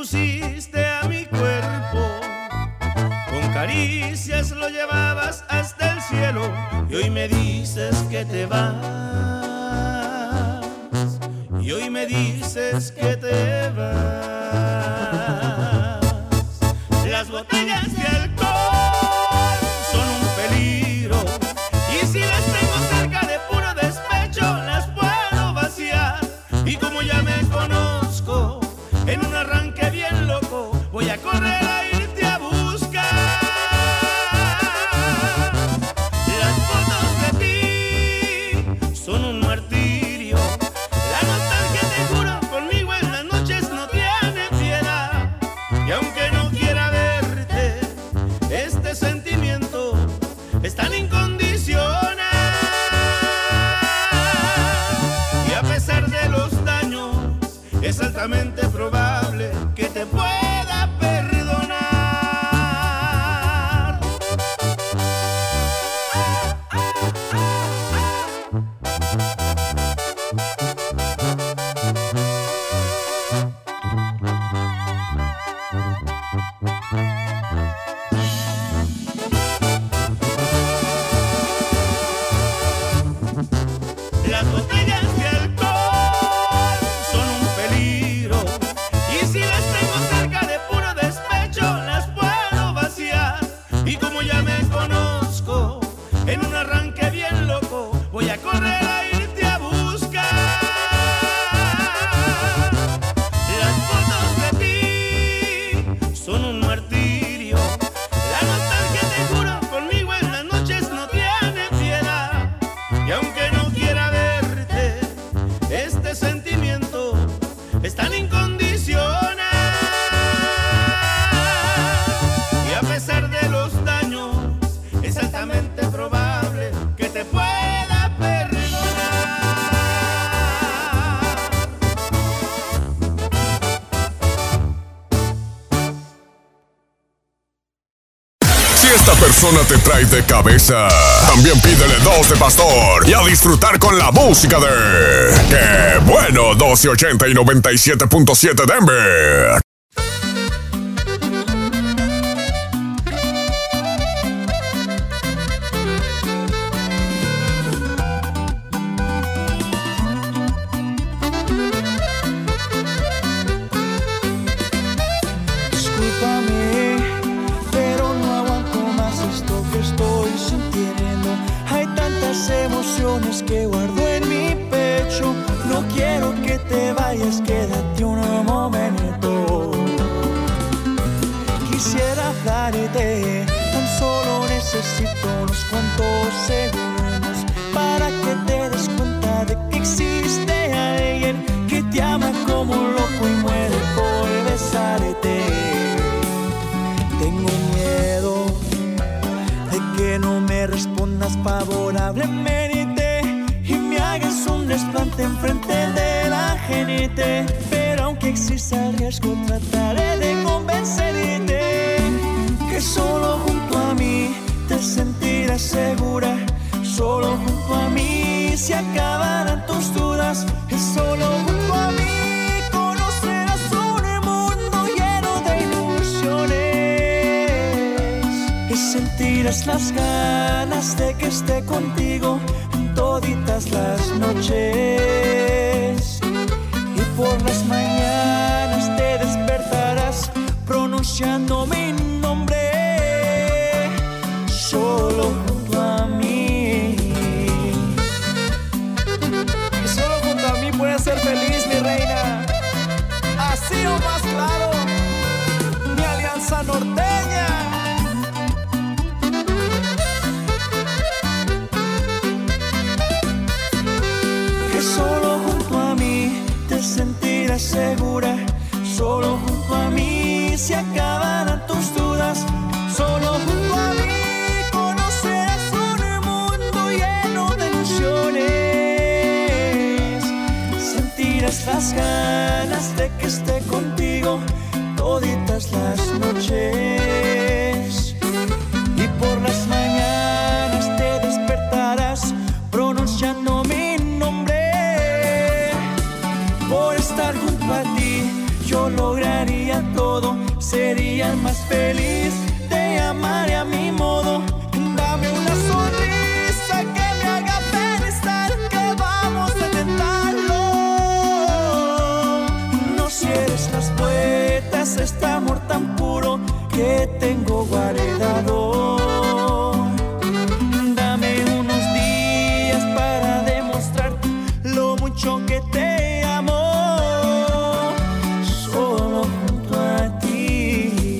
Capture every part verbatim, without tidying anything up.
pusiste a mi cuerpo, con caricias lo llevabas hasta el cielo, y hoy me dices que te vas, y hoy me dices que te vas. Las botellas de alcohol son un peligro, y si las tengo cerca de puro despecho las puedo vaciar. Y como ya me conozco, en un arranque bien loco voy a correr a irte a buscar. Las fotos de ti son un martirio, la nostalgia, te juro, conmigo en las noches no tiene piedad. Y aunque no quiera verte, este sentimiento es tan incondicional. Y a pesar de los daños, es altamente probable que te pueda perdonar. Las botellas de alcohol son un peligro, y si las tengo cerca de puro despecho las puedo vaciar. Y como ya me conozco, en un arranque bien loco voy a correr a irte a buscar. Las fotos de ti son un martirio, la nostalgia, te juro, conmigo en las noches no tiene piedad. Y aunque no quiera verte, este sentimiento es tan incondicional. Y a pesar de los daños, es altamente probable que te pueda perdonar. Si esta persona te trae de cabeza, también pídele dos de pastor y a disfrutar con la música de ¡Qué bueno! doce ochenta y noventa y siete punto siete Denver. Discúlpame, pero no aguanto más esto que estoy sintiendo. Hay tantas emociones que guardo en mi pecho. No quiero que te vayas, quédate un momento. Quisiera hablarte, tan solo necesito unos cuantos segundos para que te des cuenta de que existe alguien que te ama como loco y muere por besarte. Tengo miedo de que no me respondas favorablemente y me hagas un desplante enfrente de la gente. Pero aunque exista el riesgo, trataré de convencerte que solo junto a mí te sentirás segura. Solo junto a mí se acabarán tus dudas. Y solo junto a mí conocerás un mundo lleno de ilusiones. Y sentirás las ganas de que esté contigo en toditas las noches. Y por las mañanas te despertarás pronunciando mi nombre. Solo junto a mí. Y solo junto a mí puedes ser feliz, mi reina. Así o más claro, mi alianza norteña. Que solo junto a mí te sentirás segura. Solo junto a mí se acabarán tus dudas. Solo junto a mí conocerás un mundo lleno de ilusiones. Sentirás las ganas de que esté contigo toditas las noches. Y por las mañanas te despertarás pronunciando mi nombre. Por estar junto a ti yo lograría todo. más feliz, te amaré a mi modo. Dame una sonrisa que me haga pensar que vamos a intentarlo. No cierres las puertas a este amor tan puro que tengo guardado. Dame unos días para demostrarte lo mucho que te amo. Solo junto a ti.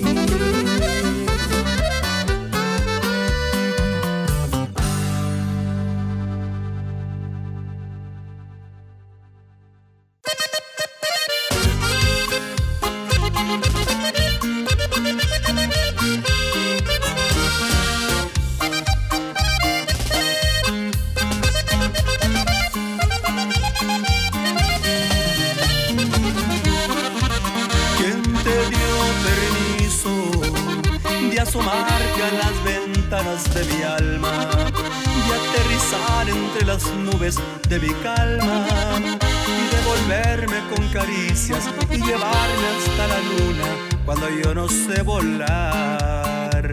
Asomarte a las ventanas de mi alma y aterrizar entre las nubes de mi calma y devolverme con caricias y llevarme hasta la luna cuando yo no sé volar.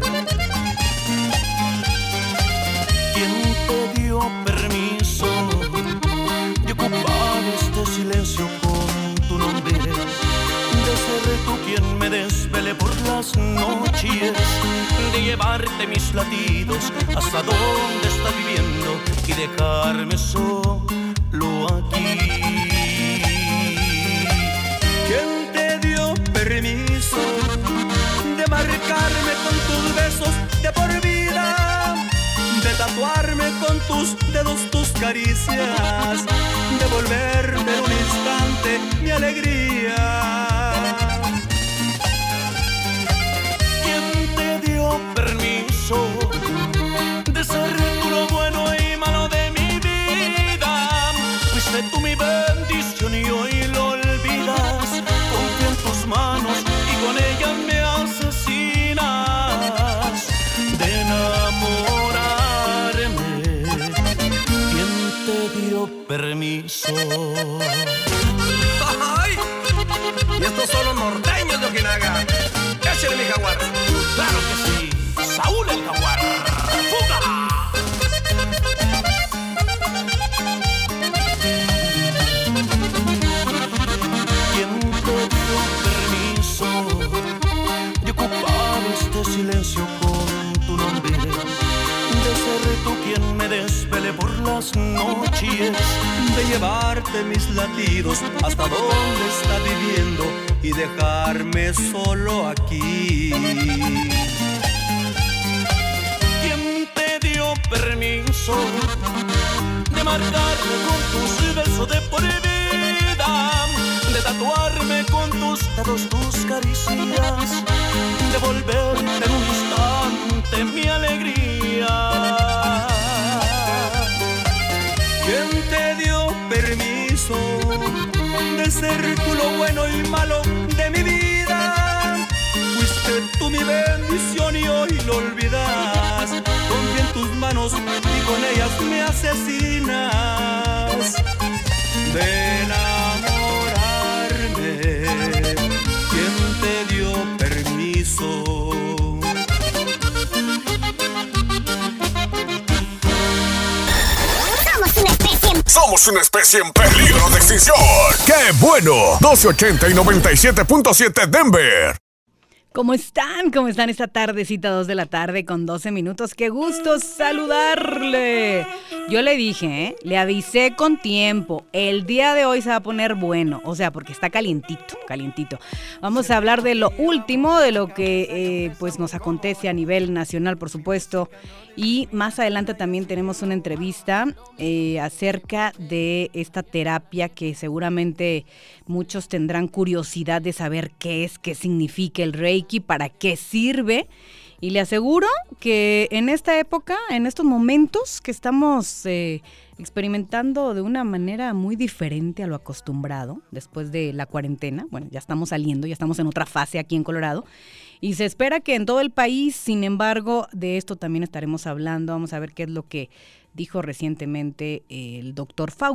¿Quién te dio permiso de ocupar este silencio con tu nombre? De ser tú quien me desvele por las noches, de llevarte mis latidos hasta donde estás viviendo y dejarme solo aquí. ¿Quién te dio permiso de marcarme con tus besos de por vida, de tatuarme con tus dedos tus caricias, de volverte en un instante mi alegría? Permiso de ser tú lo bueno y malo de mi vida. Fuiste tú mi bendición y hoy lo olvidas. Confío en tus manos y con ellas me asesinas de enamorarme. ¿Quién te dio permiso? ¡Ay! Y estos son los norteños de Ojinaga. Échale, mi jaguar. Claro que sí. Saúl el Jaguar. ¡Fuga! ¿Quién te dio permiso de ocupar este silencio con tu nombre? De ser tú quien me desvele por las noches, de llevarte mis latidos hasta donde está viviendo y dejarme solo aquí. Permiso de marcarme con tus besos de por vida, de tatuarme con tus dedos tus caricias, de volverte en un instante mi alegría. ¿Quién te dio permiso de ser tú lo bueno y malo de mi vida? Fuiste tú mi bendición y hoy lo olvidas. Confío en tus manos y con ellas me asesinas de enamorarme. ¿Quién te dio permiso? Somos una especie en... Somos una especie en peligro de extinción. ¡Qué bueno! doce ochenta y noventa y siete punto siete Denver. ¿Cómo están? ¿Cómo están esta tardecita, dos de la tarde con doce minutos? ¡Qué gusto saludarle! Yo le dije, ¿eh? Le avisé con tiempo. El día de hoy se va a poner bueno, o sea, porque está calientito, calientito. Vamos a hablar de lo último, de lo que eh, pues nos acontece a nivel nacional, por supuesto. Y más adelante también tenemos una entrevista eh, acerca de esta terapia que seguramente muchos tendrán curiosidad de saber qué es, qué significa el Reiki, para qué sirve. Y le aseguro que en esta época, en estos momentos que estamos eh, experimentando de una manera muy diferente a lo acostumbrado, después de la cuarentena, bueno, ya estamos saliendo, ya estamos en otra fase aquí en Colorado, y se espera que en todo el país, sin embargo, de esto también estaremos hablando. Vamos a ver qué es lo que dijo recientemente el doctor Fauci,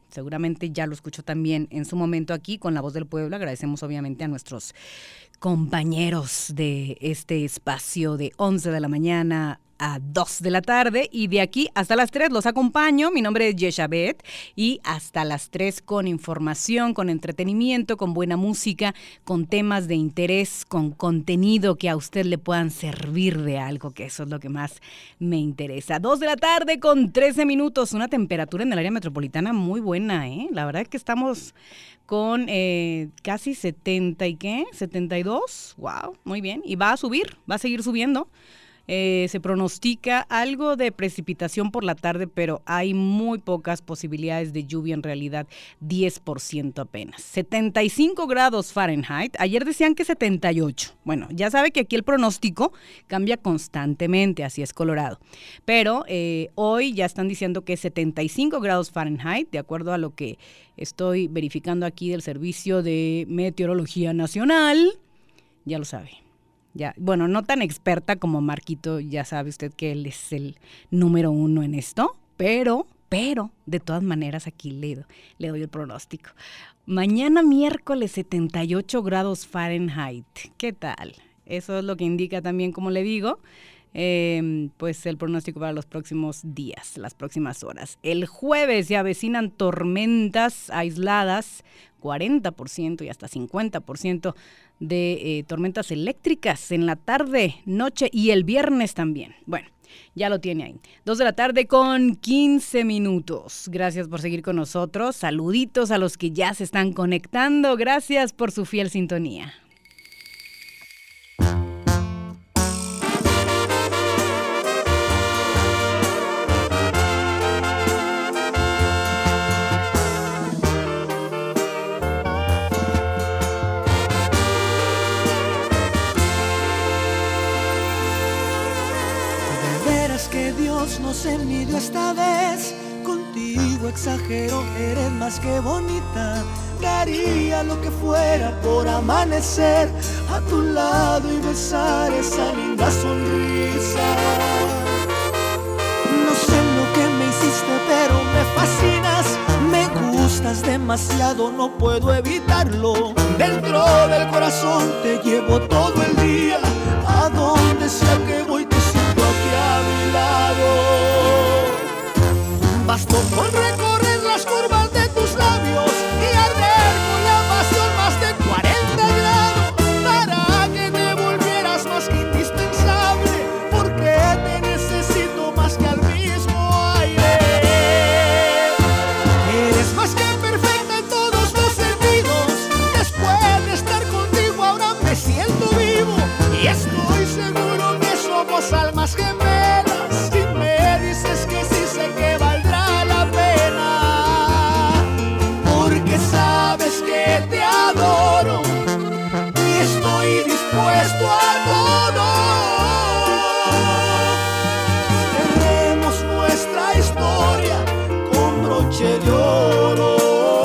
seguramente ya lo escuchó también en su momento aquí con La Voz del Pueblo. Agradecemos obviamente a nuestros compañeros de este espacio de once de la mañana a dos de la tarde, y de aquí hasta las tres los acompaño. Mi nombre es Yeshabet y hasta las tres con información, con entretenimiento, con buena música, con temas de interés, con contenido que a usted le puedan servir de algo, que eso es lo que más me interesa. dos de la tarde con trece minutos, una temperatura en el área metropolitana muy buena, ¿eh? La verdad es que estamos con eh, casi setenta y qué, setenta y dos, wow, muy bien, y va a subir, va a seguir subiendo. Eh, se pronostica algo de precipitación por la tarde, pero hay muy pocas posibilidades de lluvia, en realidad diez por ciento apenas. setenta y cinco grados Fahrenheit, ayer decían que setenta y ocho. Bueno, ya sabe que aquí el pronóstico cambia constantemente, así es Colorado. Pero eh, hoy ya están diciendo que setenta y cinco grados Fahrenheit, de acuerdo a lo que estoy verificando aquí del Servicio de Meteorología Nacional. Ya lo sabe. Ya, bueno, no tan experta como Marquito, ya sabe usted que él es el número uno en esto, pero, pero, de todas maneras aquí le, le doy el pronóstico. Mañana miércoles setenta y ocho grados Fahrenheit, ¿qué tal? Eso es lo que indica también, como le digo, eh, pues el pronóstico para los próximos días, las próximas horas. El jueves se avecinan tormentas aisladas, cuarenta por ciento y hasta cincuenta por ciento de eh, tormentas eléctricas en la tarde, noche y el viernes también. Bueno, ya lo tiene ahí. Dos de la tarde con quince minutos. Gracias por seguir con nosotros. Saluditos a los que ya se están conectando. Gracias por su fiel sintonía. No se midió esta vez, contigo exagero, eres más que bonita. Daría lo que fuera por amanecer a tu lado y besar esa linda sonrisa. No sé lo que me hiciste, pero me fascinas. Me gustas demasiado, no puedo evitarlo. Dentro del corazón te llevo todo el día. A donde sea que voy te siento aquí a mi lado. Bastó con recorrer las curvas de tus labios y arder con la pasión más de cuarenta grados para que te volvieras más que indispensable, porque te necesito más que al mismo aire. Eres más que perfecta en todos los sentidos. Después de estar contigo ahora me siento vivo y estoy seguro que somos almas gemelas. Si me dices que sí, sé que valdrá la pena, porque sabes que te adoro y estoy dispuesto a todo. Cerremos nuestra historia con broche de oro.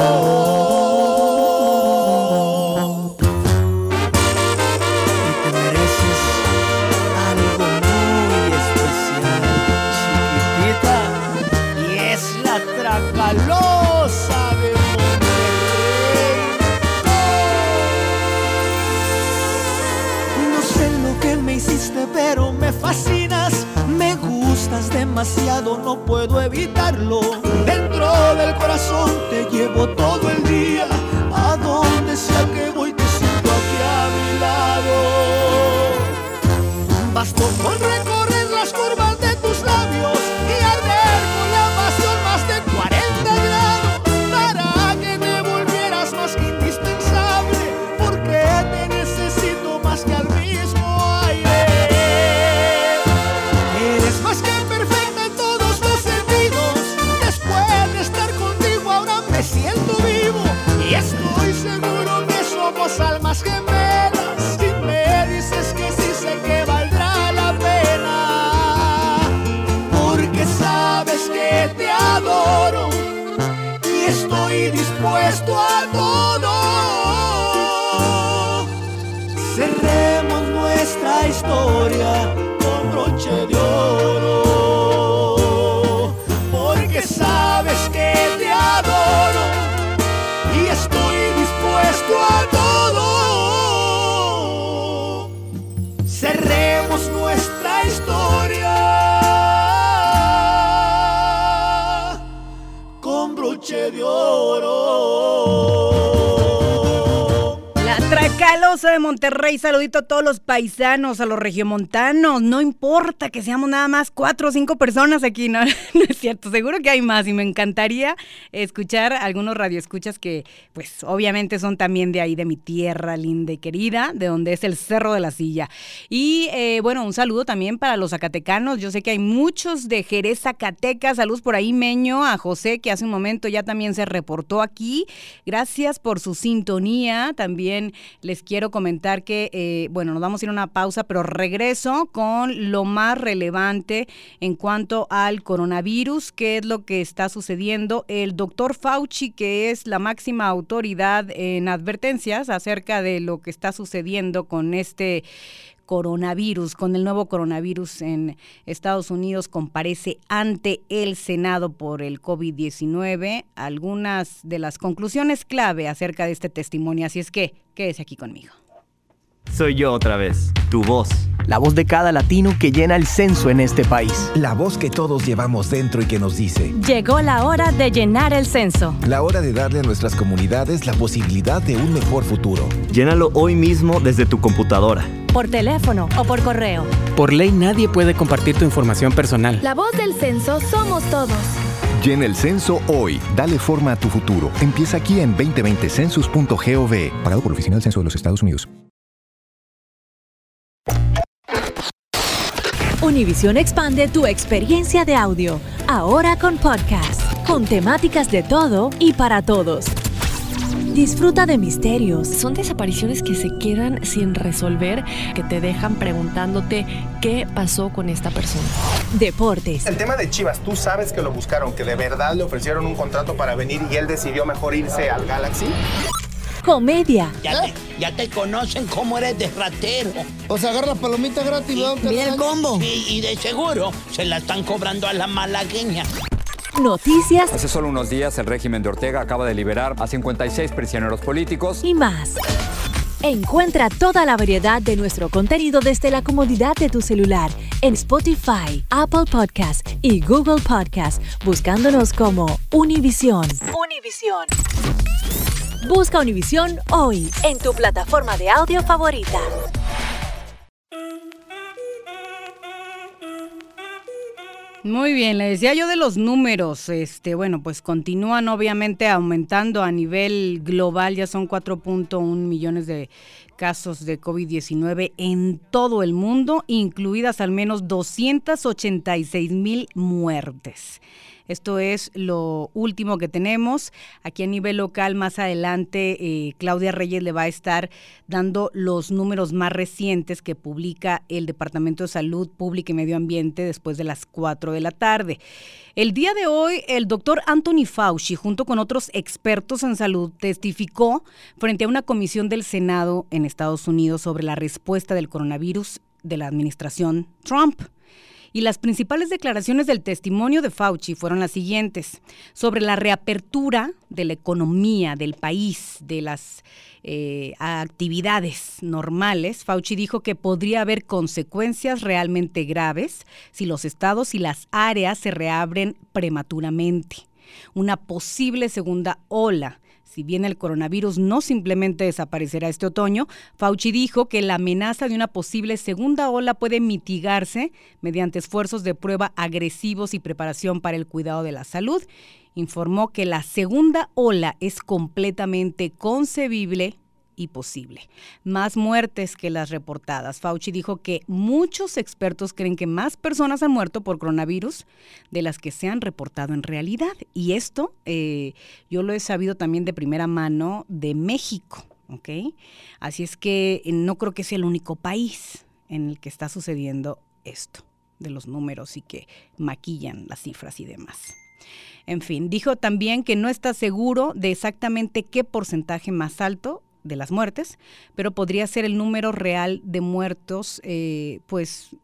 Tracalosa de Monterrey. No sé lo que me hiciste, pero me fascinas. Me gustas demasiado, no puedo evitarlo. Dentro del corazón te llevo todo el día. A donde sea que voy te siento aquí a mi lado. Bastó con recorrer las curvas de tus labios y arder con la pasión más de cuarenta grados para que te volvieras más que indispensable, porque te necesito más que al mismo aire. Eres más que perfecta en todos los sentidos. Después de estar contigo ahora me siento vivo y estoy seguro que somos almas gemelas. Si me dices que sí, sé que valdrá la pena, porque sabes que te adoro y estoy dispuesto a todo. Cerremos nuestra historia con broche de oro, porque sabes que te adoro hermosa de Monterrey, saludito a todos los paisanos, a los regiomontanos, no importa que seamos nada más cuatro o cinco personas aquí, no, no es cierto, seguro que hay más y me encantaría escuchar algunos radioescuchas que pues obviamente son también de ahí, de mi tierra linda y querida, de donde es el Cerro de la Silla. Y eh, bueno, un saludo también para los zacatecanos, yo sé que hay muchos de Jerez, Zacatecas, saludos por ahí Meño, a José que hace un momento ya también se reportó aquí, gracias por su sintonía, también les quiero comentar que, eh, bueno, nos vamos a ir a una pausa, pero regreso con lo más relevante en cuanto al coronavirus, qué es lo que está sucediendo. El doctor Fauci, que es la máxima autoridad en advertencias acerca de lo que está sucediendo con este coronavirus, con el nuevo coronavirus en Estados Unidos, comparece ante el Senado por el COVID diecinueve. Algunas de las conclusiones clave acerca de este testimonio, así es que quédese aquí conmigo. Soy yo otra vez, tu voz. La voz de cada latino que llena el censo en este país. La voz que todos llevamos dentro y que nos dice: llegó la hora de llenar el censo. La hora de darle a nuestras comunidades la posibilidad de un mejor futuro. Llénalo hoy mismo desde tu computadora. Por teléfono o por correo. Por ley nadie puede compartir tu información personal. La voz del censo somos todos. Llena el censo hoy. Dale forma a tu futuro. Empieza aquí en veinte veinte census punto gov. Pagado por la Oficina del Censo de los Estados Unidos. Univisión expande tu experiencia de audio, ahora con podcast, con temáticas de todo y para todos. Disfruta de misterios. Son desapariciones que se quedan sin resolver, que te dejan preguntándote qué pasó con esta persona. Deportes. El tema de Chivas, tú sabes que lo buscaron, que de verdad le ofrecieron un contrato para venir y él decidió mejor irse al Galaxy. Comedia. Ya te, ya te conocen cómo eres de ratero. O sea, agarra palomita gratis. Y, mira el combo. Y, y de seguro se la están cobrando a la malagueña. Noticias. Hace solo unos días el régimen de Ortega acaba de liberar a cincuenta y seis prisioneros políticos. Y más. Encuentra toda la variedad de nuestro contenido desde la comodidad de tu celular en Spotify, Apple Podcast y Google Podcast, buscándonos como Univisión. Univisión. Busca Univisión hoy en tu plataforma de audio favorita. Muy bien, le decía yo de los números, este, bueno, pues continúan obviamente aumentando a nivel global, ya son cuatro punto uno millones de casos de COVID diecinueve en todo el mundo, incluidas al menos doscientas ochenta y seis mil muertes. Esto es lo último que tenemos. Aquí a nivel local, más adelante, eh, Claudia Reyes le va a estar dando los números más recientes que publica el Departamento de Salud Pública y Medio Ambiente después de las cuatro de la tarde. El día de hoy, el doctor Anthony Fauci, junto con otros expertos en salud, testificó frente a una comisión del Senado en Estados Unidos sobre la respuesta del coronavirus de la administración Trump. Y las principales declaraciones del testimonio de Fauci fueron las siguientes: sobre la reapertura de la economía del país, de las eh, actividades normales. Fauci dijo que podría haber consecuencias realmente graves si los estados y las áreas se reabren prematuramente. Una posible segunda ola. Si bien el coronavirus no simplemente desaparecerá este otoño, Fauci dijo que la amenaza de una posible segunda ola puede mitigarse mediante esfuerzos de prueba agresivos y preparación para el cuidado de la salud. Informó que la segunda ola es completamente concebible y posible. Más muertes que las reportadas. Fauci dijo que muchos expertos creen que más personas han muerto por coronavirus de las que se han reportado en realidad. Y esto eh, yo lo he sabido también de primera mano de México, ¿ok? Así es que no creo que sea el único país en el que está sucediendo esto, de los números y que maquillan las cifras y demás. En fin, dijo también que no está seguro de exactamente qué porcentaje más alto de las muertes, pero podría ser el número real de muertos, eh, pues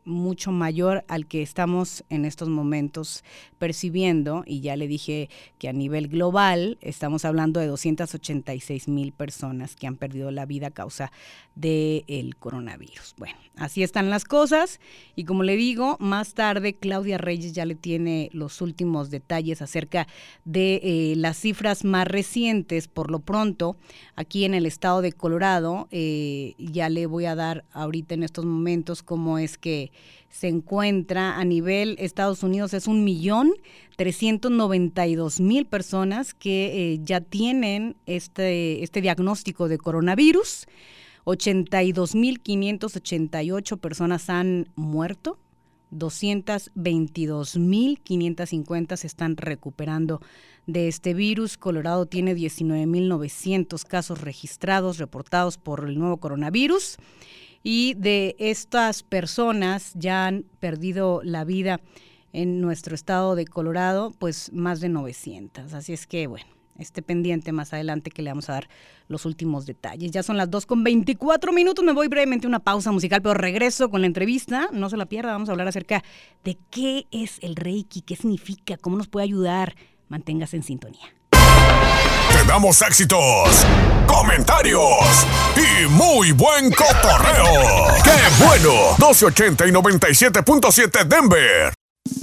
mucho mayor al que estamos en estos momentos percibiendo, y ya le dije que a nivel global estamos hablando de doscientas ochenta y seis mil personas que han perdido la vida a causa del coronavirus. Bueno, así están las cosas, y como le digo, más tarde Claudia Reyes ya le tiene los últimos detalles acerca de eh, las cifras más recientes. Por lo pronto, aquí en el estado de Colorado, eh, ya le voy a dar ahorita en estos momentos cómo es que se encuentra a nivel Estados Unidos. Es un millón trescientos noventa y dos mil personas que eh, ya tienen este, este diagnóstico de coronavirus. ochenta y dos mil quinientas ochenta y ocho personas han muerto. doscientos veintidós mil quinientos cincuenta se están recuperando de este virus. Colorado tiene diecinueve mil novecientos casos registrados, reportados por el nuevo coronavirus. Y de estas personas ya han perdido la vida en nuestro estado de Colorado, pues más de novecientas. Así es que, bueno, esté pendiente más adelante que le vamos a dar los últimos detalles. Ya son las dos con veinticuatro minutos, me voy brevemente a una pausa musical, pero regreso con la entrevista, no se la pierda. Vamos a hablar acerca de qué es el Reiki, qué significa, cómo nos puede ayudar. Manténgase en sintonía. Te damos éxitos, comentarios y muy buen cotorreo. ¡Qué bueno! doce ochenta y noventa y siete punto siete Denver.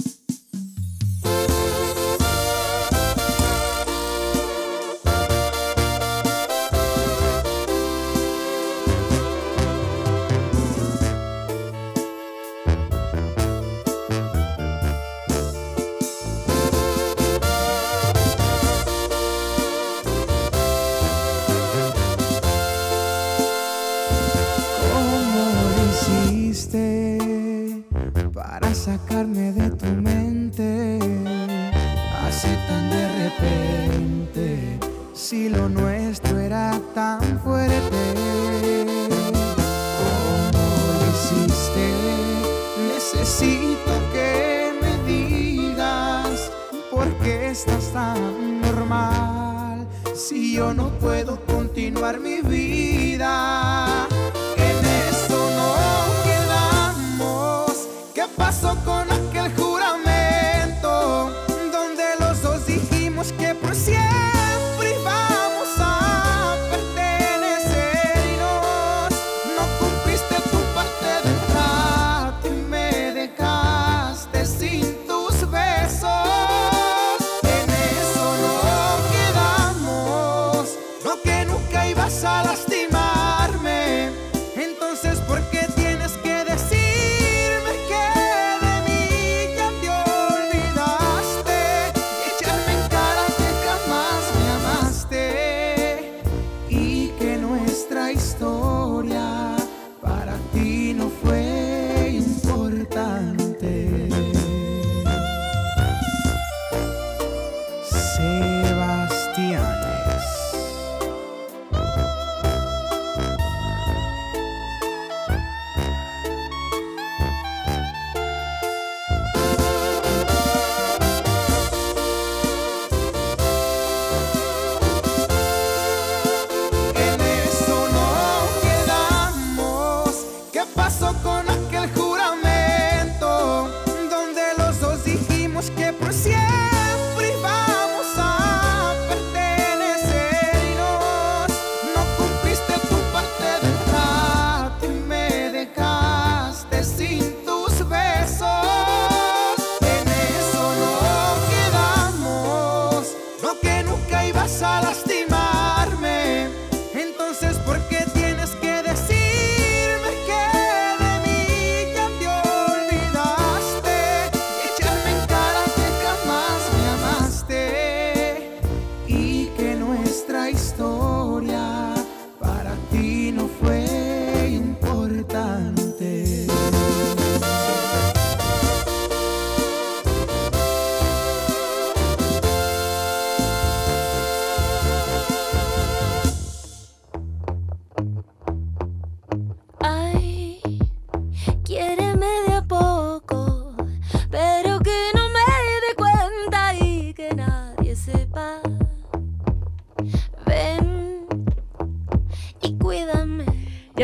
Para sacarme de tu mente, así tan de repente, si lo nuestro era tan fuerte. ¿Cómo lo hiciste? Necesito que me digas por qué estás tan normal, si yo no puedo continuar mi vida. En esto no quedamos. ¿Qué pasó con aquel juramento donde los dos dijimos que por siempre íbamos a pertenecer y nos, no cumpliste tu parte del trato y me dejaste sin tus besos? En eso no quedamos, no, que nunca ibas a lastimarme. Entonces, ¿por qué tienes que decir historia para ti no fue importante? Sebastianes. Con aquel juramento donde los dos dijimos que por siempre íbamos a pertenecer y nos, no cumpliste tu parte del trato y me dejaste sin tus besos. En eso no quedamos, no, que nunca ibas a lastimarme. Entonces, ¿por qué tienes que decirme que de mí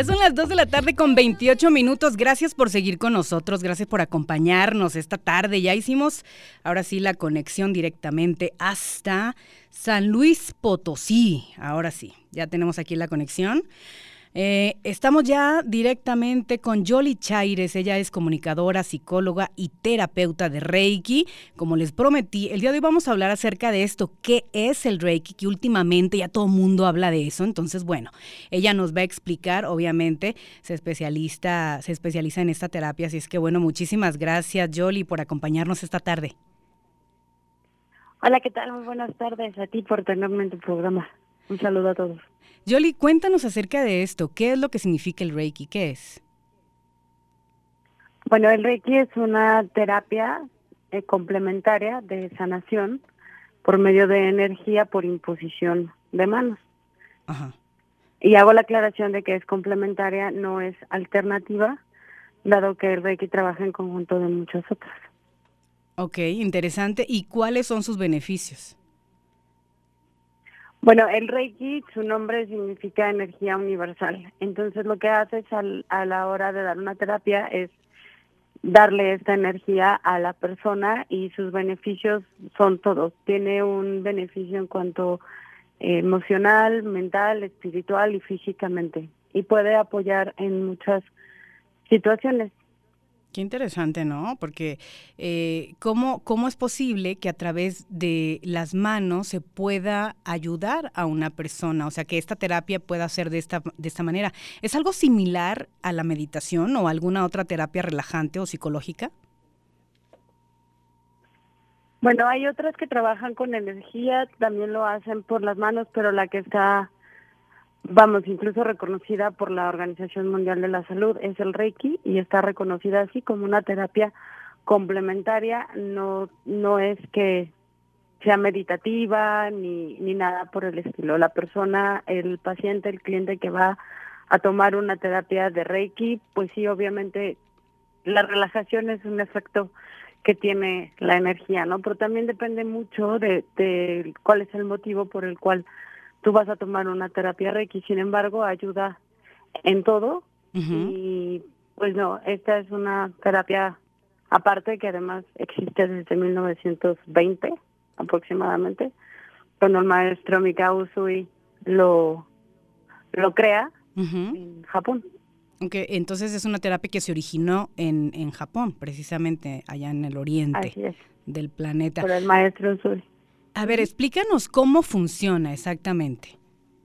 Ya son las dos de la tarde con veintiocho minutos. Gracias por seguir con nosotros, gracias por acompañarnos esta tarde. Ya hicimos, ahora sí, la conexión directamente hasta San Luis Potosí. Ahora sí, ya tenemos aquí la conexión. Eh, estamos ya directamente con Yoli Chaires. Ella es comunicadora, psicóloga y terapeuta de Reiki. Como les prometí, el día de hoy vamos a hablar acerca de esto, qué es el Reiki, que últimamente ya todo el mundo habla de eso. Entonces, bueno, ella nos va a explicar, obviamente, se especialista, se especializa en esta terapia, así es que bueno, muchísimas gracias, Yoli, por acompañarnos esta tarde. Hola, ¿qué tal? Muy buenas tardes a ti por tenerme en tu programa. Un saludo a todos. Yoli, cuéntanos acerca de esto. ¿Qué es lo que significa el Reiki? ¿Qué es? Bueno, el Reiki es una terapia eh, complementaria de sanación por medio de energía por imposición de manos. Ajá. Y hago la aclaración de que es complementaria, no es alternativa, dado que el Reiki trabaja en conjunto de muchas otras. Ok, interesante. ¿Y cuáles son sus beneficios? Bueno, el Reiki, su nombre significa energía universal. Entonces, lo que haces al, a la hora de dar una terapia es darle esta energía a la persona y sus beneficios son todos. Tiene un beneficio en cuanto eh, emocional, mental, espiritual y físicamente. Y puede apoyar en muchas situaciones. Qué interesante, ¿no? Porque eh, ¿cómo, ¿cómo es posible que a través de las manos se pueda ayudar a una persona? O sea, que esta terapia pueda ser de esta, de esta manera. ¿Es algo similar a la meditación o alguna otra terapia relajante o psicológica? Bueno, hay otras que trabajan con energía, también lo hacen por las manos, pero la que está... vamos, incluso reconocida por la Organización Mundial de la Salud, es el Reiki, y está reconocida así como una terapia complementaria. No no es que sea meditativa ni, ni nada por el estilo. La persona, el paciente, el cliente que va a tomar una terapia de Reiki, pues sí, obviamente la relajación es un efecto que tiene la energía, ¿no? Pero también depende mucho de, de cuál es el motivo por el cual tú vas a tomar una terapia Reiki. Sin embargo, ayuda en todo. Uh-huh. Y pues no, esta es una terapia aparte que además existe desde mil novecientos veinte aproximadamente, cuando el maestro Mikao Usui lo, lo crea uh-huh. en Japón. Okay, entonces es una terapia que se originó en, en Japón, precisamente allá en el oriente Así es. del planeta. Por el maestro Usui. A ver, explícanos cómo funciona exactamente.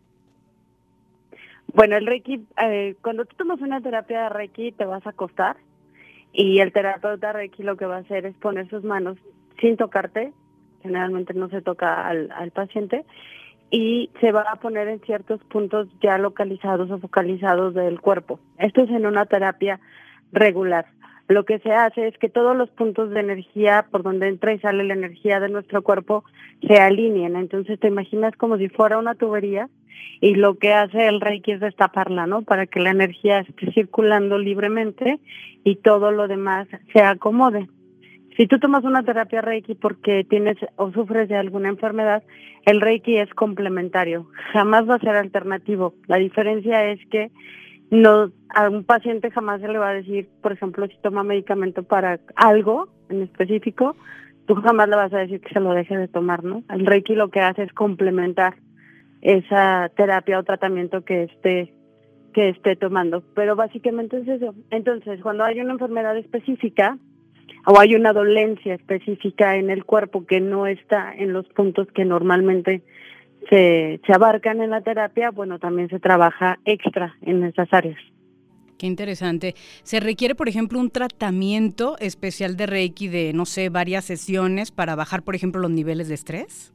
Bueno, el Reiki, eh, cuando tú tomas una terapia de Reiki, te vas a acostar y el terapeuta Reiki lo que va a hacer es poner sus manos sin tocarte, generalmente no se toca al, al paciente, y se va a poner en ciertos puntos ya localizados o focalizados del cuerpo. Esto es en una terapia regular. Lo que se hace es que todos los puntos de energía por donde entra y sale la energía de nuestro cuerpo se alineen. Entonces te imaginas como si fuera una tubería y lo que hace el Reiki es destaparla, ¿no? Para que la energía esté circulando libremente y todo lo demás se acomode. Si tú tomas una terapia Reiki porque tienes o sufres de alguna enfermedad, el Reiki es complementario, jamás va a ser alternativo. La diferencia es que no, a un paciente jamás se le va a decir, por ejemplo, si toma medicamento para algo en específico, tú jamás le vas a decir que se lo deje de tomar, ¿no? El Reiki lo que hace es complementar esa terapia o tratamiento que esté que esté tomando, pero básicamente es eso. Entonces, cuando hay una enfermedad específica o hay una dolencia específica en el cuerpo que no está en los puntos que normalmente Se, se abarcan en la terapia, bueno, también se trabaja extra en esas áreas. Qué interesante. ¿Se requiere, por ejemplo, un tratamiento especial de Reiki de, no sé, varias sesiones para bajar, por ejemplo, los niveles de estrés?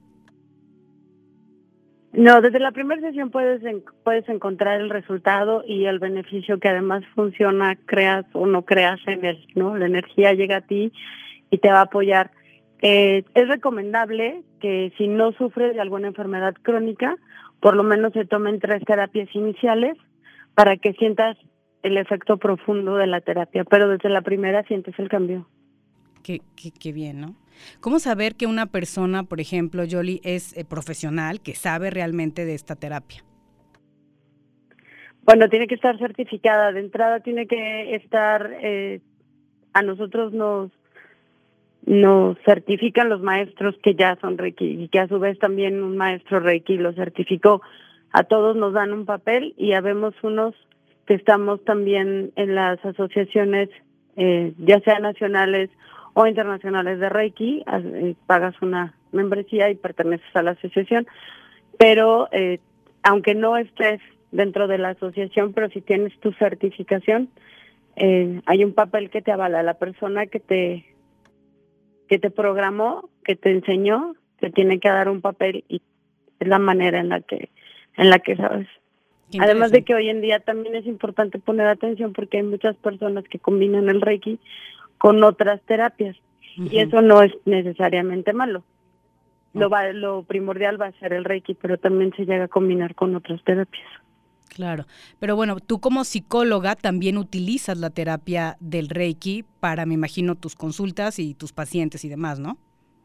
No, desde la primera sesión puedes en, puedes encontrar el resultado y el beneficio que además funciona, creas o no creas en él, ¿no? La energía llega a ti y te va a apoyar. Eh, es recomendable que si no sufres de alguna enfermedad crónica, por lo menos se tomen tres terapias iniciales para que sientas el efecto profundo de la terapia, pero desde la primera sientes el cambio. Qué, qué, qué bien, ¿no? ¿Cómo saber que una persona, por ejemplo, Yoli, es eh, profesional, que sabe realmente de esta terapia? Bueno, tiene que estar certificada. De entrada tiene que estar, eh, a nosotros nos, nos certifican los maestros que ya son Reiki y que a su vez también un maestro Reiki lo certificó. A todos nos dan un papel y habemos unos que estamos también en las asociaciones, eh, ya sea nacionales o internacionales de Reiki, eh, pagas una membresía y perteneces a la asociación, pero eh, aunque no estés dentro de la asociación, pero si tienes tu certificación, eh, hay un papel que te avala. La persona que te que te programó, que te enseñó, te tiene que dar un papel y es la manera en la que en la que sabes. Además de que hoy en día también es importante poner atención porque hay muchas personas que combinan el Reiki con otras terapias, uh-huh. y eso no es necesariamente malo. Uh-huh. Lo va, lo primordial va a ser el Reiki, pero también se llega a combinar con otras terapias. Claro, pero bueno, tú como psicóloga también utilizas la terapia del Reiki para, me imagino, tus consultas y tus pacientes y demás, ¿no?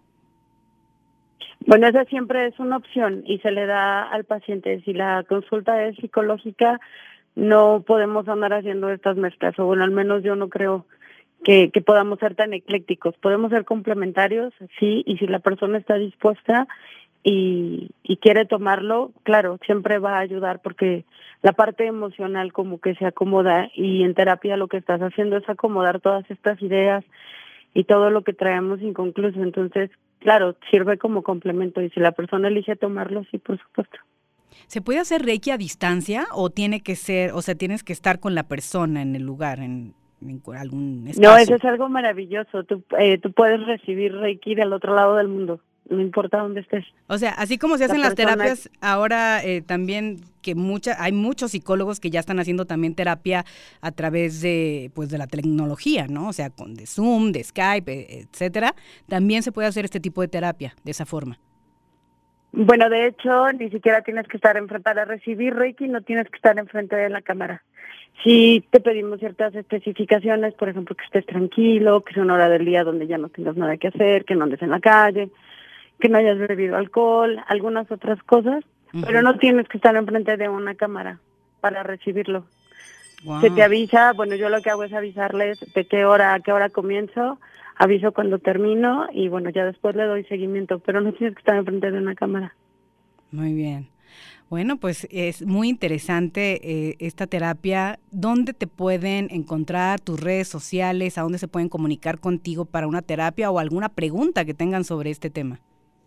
Bueno, esa siempre es una opción y se le da al paciente. Si la consulta es psicológica, no podemos andar haciendo estas mezclas, o bueno, al menos yo no creo que, que podamos ser tan eclécticos. Podemos ser complementarios, sí, y si la persona está dispuesta y, y quiere tomarlo, claro, siempre va a ayudar porque la parte emocional como que se acomoda y en terapia lo que estás haciendo es acomodar todas estas ideas y todo lo que traemos inconcluso. Entonces, claro, sirve como complemento y si la persona elige tomarlo, sí, por supuesto. ¿Se puede hacer Reiki a distancia o tiene que ser, o sea, tienes que estar con la persona en el lugar, en, en algún espacio? No, eso es algo maravilloso. Tú, eh, tú puedes recibir Reiki del otro lado del mundo, no importa dónde estés. O sea, así como se hacen la las persona... terapias, ahora eh, también que mucha, hay muchos psicólogos que ya están haciendo también terapia a través de, pues, de la tecnología, ¿no? O sea, con de Zoom, de Skype, etcétera. También se puede hacer este tipo de terapia de esa forma. Bueno, de hecho, ni siquiera tienes que estar enfrente para recibir Reiki, no tienes que estar enfrente de la cámara. Sí te pedimos ciertas especificaciones, por ejemplo, que estés tranquilo, que sea una hora del día donde ya no tengas nada que hacer, que no andes en la calle, que no hayas bebido alcohol, algunas otras cosas, uh-huh. pero no tienes que estar enfrente de una cámara para recibirlo. Wow. Se te avisa, bueno, yo lo que hago es avisarles de qué hora, a qué hora comienzo, aviso cuando termino y bueno, ya después le doy seguimiento, pero no tienes que estar enfrente de una cámara. Muy bien. Bueno, pues es muy interesante eh, esta terapia. ¿Dónde te pueden encontrar, tus redes sociales, a dónde se pueden comunicar contigo para una terapia o alguna pregunta que tengan sobre este tema?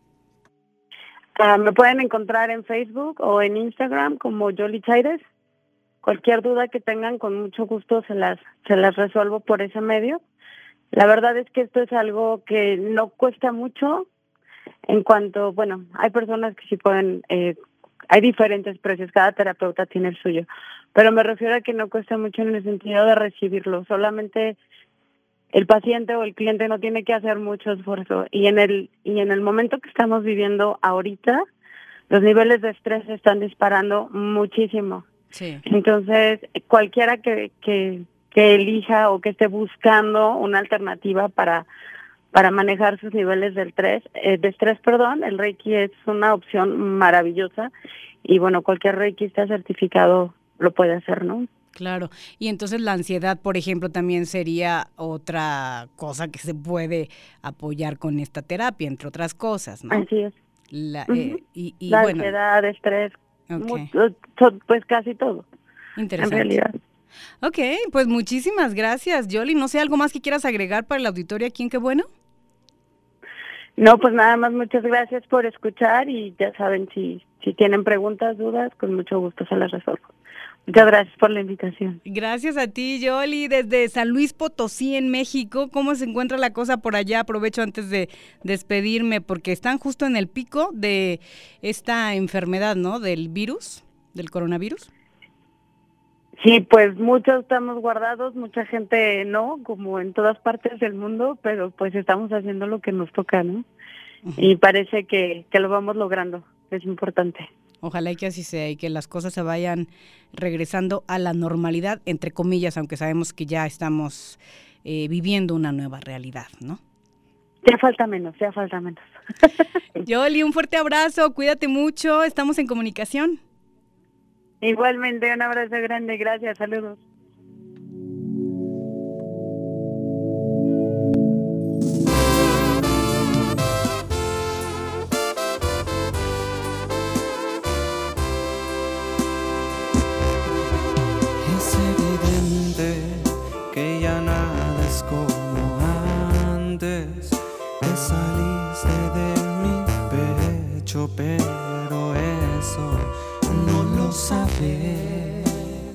Uh, me pueden encontrar en Facebook o en Instagram como Yoli Chaires. Cualquier duda que tengan, con mucho gusto se las se las resuelvo por ese medio. La verdad es que esto es algo que no cuesta mucho en cuanto, bueno, hay personas que sí pueden, eh, hay diferentes precios, cada terapeuta tiene el suyo, pero me refiero a que no cuesta mucho en el sentido de recibirlo, solamente el paciente o el cliente no tiene que hacer mucho esfuerzo y en el y en el momento que estamos viviendo ahorita, los niveles de estrés se están disparando muchísimo. Sí. Entonces, cualquiera que, que, que elija o que esté buscando una alternativa para para manejar sus niveles de estrés, eh, de estrés, perdón, el Reiki es una opción maravillosa y bueno, cualquier reikista certificado lo puede hacer, ¿no? Claro, y entonces la ansiedad, por ejemplo, también sería otra cosa que se puede apoyar con esta terapia, entre otras cosas, ¿no? Así es. La, uh-huh. eh, y, y, la bueno, ansiedad, estrés, okay. mucho, pues casi todo. Interesante. En realidad. Ok, pues muchísimas gracias, Yoli. No sé, ¿algo más que quieras agregar para el auditorio aquí en Qué Bueno? No, pues nada más, muchas gracias por escuchar y ya saben, si, si tienen preguntas, dudas, con mucho gusto se las resuelvo. Muchas gracias por la invitación. Gracias a ti, Yoli, desde San Luis Potosí, en México. ¿Cómo se encuentra la cosa por allá? Aprovecho antes de despedirme, porque están justo en el pico de esta enfermedad, ¿no? Del virus, del coronavirus. Sí, pues muchos estamos guardados, mucha gente no, como en todas partes del mundo, pero pues estamos haciendo lo que nos toca, ¿no? Uh-huh. Y parece que, que lo vamos logrando, es importante. Ojalá y que así sea y que las cosas se vayan regresando a la normalidad, entre comillas, aunque sabemos que ya estamos eh, viviendo una nueva realidad, ¿no? Ya falta menos, ya falta menos. Yoli, un fuerte abrazo, cuídate mucho, estamos en comunicación. Igualmente, un abrazo grande, gracias, saludos. Es evidente que ya nada es como antes. Te saliste de mi pecho, pero eso no lo sabes.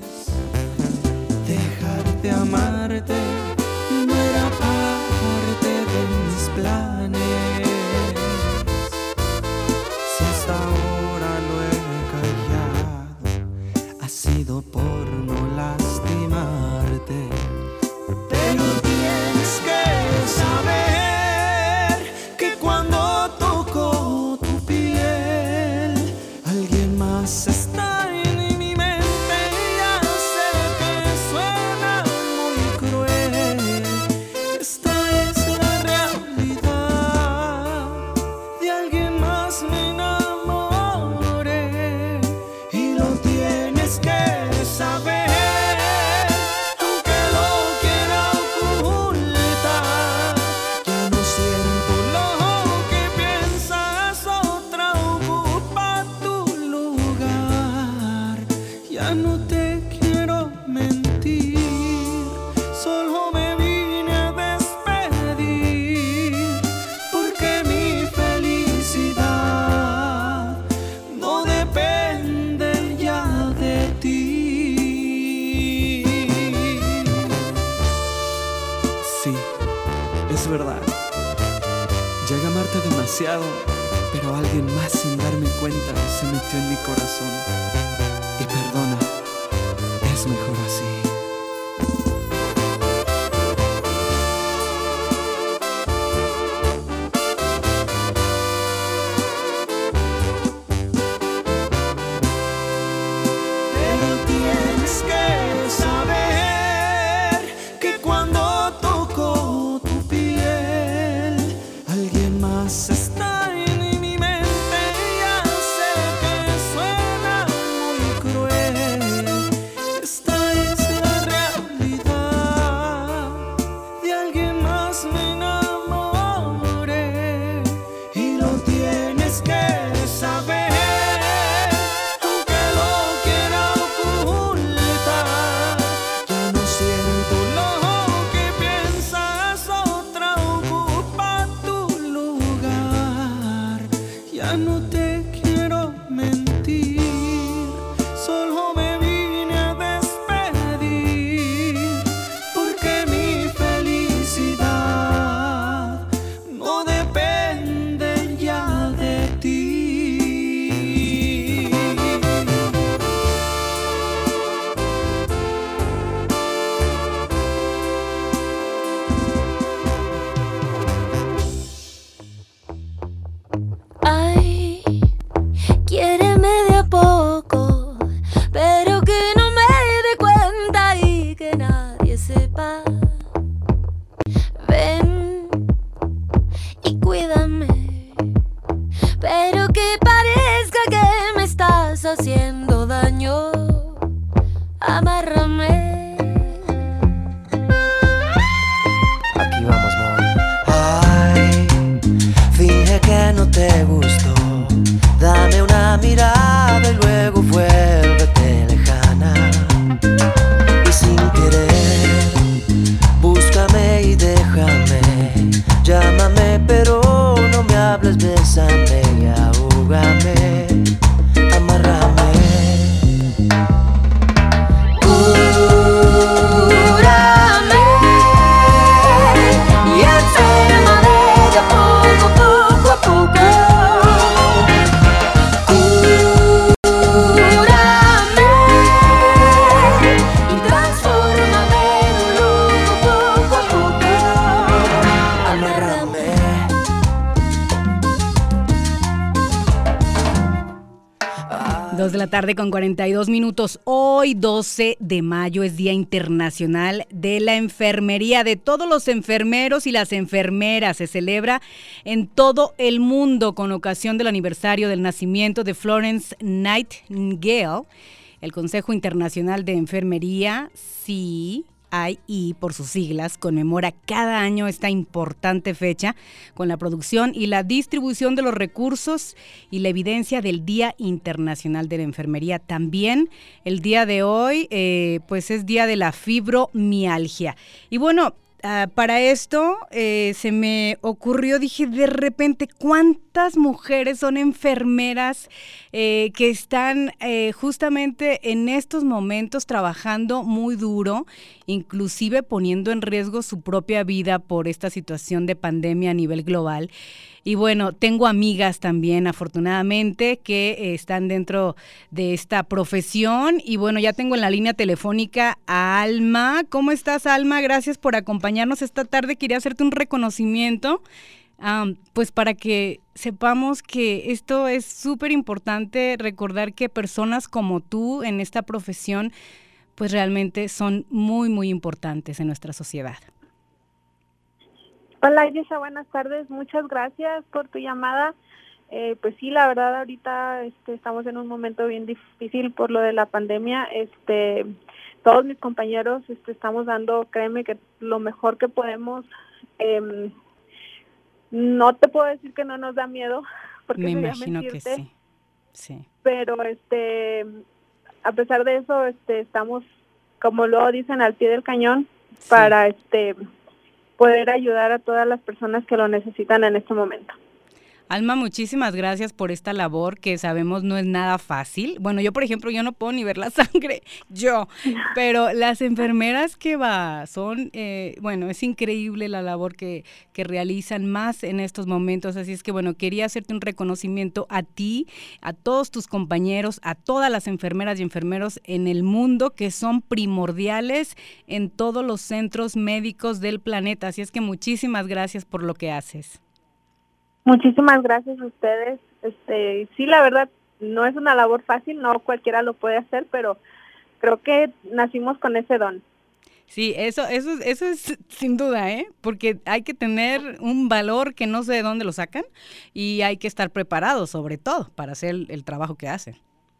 Dejar de amarte no era parte de mis planes. Si hasta ahora lo he callado, ha sido por no lastimarte. Pero tienes que saber que cuando toco tu piel, alguien más está en mi mente. Ya sé que suena muy cruel, esta es la realidad. De alguien más me enamoré y lo tienes que saber. Aunque lo quiera ocultar, ya no siento lo que piensas, otra ocupa tu lugar. Ya no te quiero mentir, solo me vine a despedir, porque mi felicidad no depende ya de ti. Sí, es verdad. Llegué a amarte demasiado, pero alguien más sin darme cuenta se metió en mi corazón. Y perdona, es mejor así. Pero tienes que saber que cuando toco tu piel, alguien más está en mi mente. Ya sé que suena muy cruel, esta es la realidad. De alguien más me enamoré y lo tienes que saber. Aunque lo quiera ocultar, ya no siento lo que piensas, otra ocupa tu lugar. Ya no te quiero mentir, solo me vine a despedir, porque mi felicidad no depende ya de ti. Ay, quiéreme de a poco, pero que no me dé cuenta y que nadie sepa. Ven y cuídame, pero que parezca que me estás haciendo daño. Amárrame. Aquí vamos, amor. Ay, finge que no te gustó. Dame una mirada y luego vuélvete lejana. Y sin querer, búscame y déjame. Llámame, pero no me hables, bésame y ahógame. Amárrame. Cúrame y enséñame de a poco, poco a poco. Cúrame y transfórmame en un loco poco a poco. Amárrame. Dos de la tarde con cuarenta y dos minutos. Hoy, doce de mayo, es Día Internacional de la Enfermería, de todos los enfermeros y las enfermeras. Se celebra en todo el mundo con ocasión del aniversario del nacimiento de Florence Nightingale. El Consejo Internacional de Enfermería, sí, I E por sus siglas, conmemora cada año esta importante fecha con la producción y la distribución de los recursos y la evidencia del Día Internacional de la Enfermería. También el día de hoy, eh, pues es día de la fibromialgia. Y bueno, Uh, para esto eh, se me ocurrió, dije de repente, ¿cuántas mujeres son enfermeras eh, que están eh, justamente en estos momentos trabajando muy duro, inclusive poniendo en riesgo su propia vida por esta situación de pandemia a nivel global? Y bueno, tengo amigas también, afortunadamente, que eh, están dentro de esta profesión. Y bueno, ya tengo en la línea telefónica a Alma. ¿Cómo estás, Alma? Gracias por acompañarnos esta tarde. Quería hacerte un reconocimiento, um, pues para que sepamos que esto es súper importante, recordar que personas como tú en esta profesión, pues realmente son muy, muy importantes en nuestra sociedad. Hola, Yesha, buenas tardes. Muchas gracias por tu llamada. Eh, pues sí, la verdad, ahorita este, estamos en un momento bien difícil por lo de la pandemia. Este, todos mis compañeros este, estamos dando, créeme, que lo mejor que podemos. Eh, no te puedo decir que no nos da miedo, porque me imagino que sí. Sí. Pero este, a pesar de eso, este, estamos, como lo dicen, al pie del cañón, sí, para este poder ayudar a todas las personas que lo necesitan en este momento. Alma, muchísimas gracias por esta labor que sabemos no es nada fácil. Bueno, yo por ejemplo, yo no puedo ni ver la sangre, yo, pero las enfermeras que va, son, eh, bueno, es increíble la labor que, que realizan más en estos momentos, así es que bueno, quería hacerte un reconocimiento a ti, a todos tus compañeros, a todas las enfermeras y enfermeros en el mundo que son primordiales en todos los centros médicos del planeta, así es que muchísimas gracias por lo que haces. Muchísimas gracias a ustedes. Este, sí, la verdad, no es una labor fácil, no cualquiera lo puede hacer, pero creo que nacimos con ese don. Sí, eso, eso, eso es sin duda, ¿eh? Porque hay que tener un valor que no sé de dónde lo sacan y hay que estar preparados, sobre todo, para hacer el, el trabajo que hacen.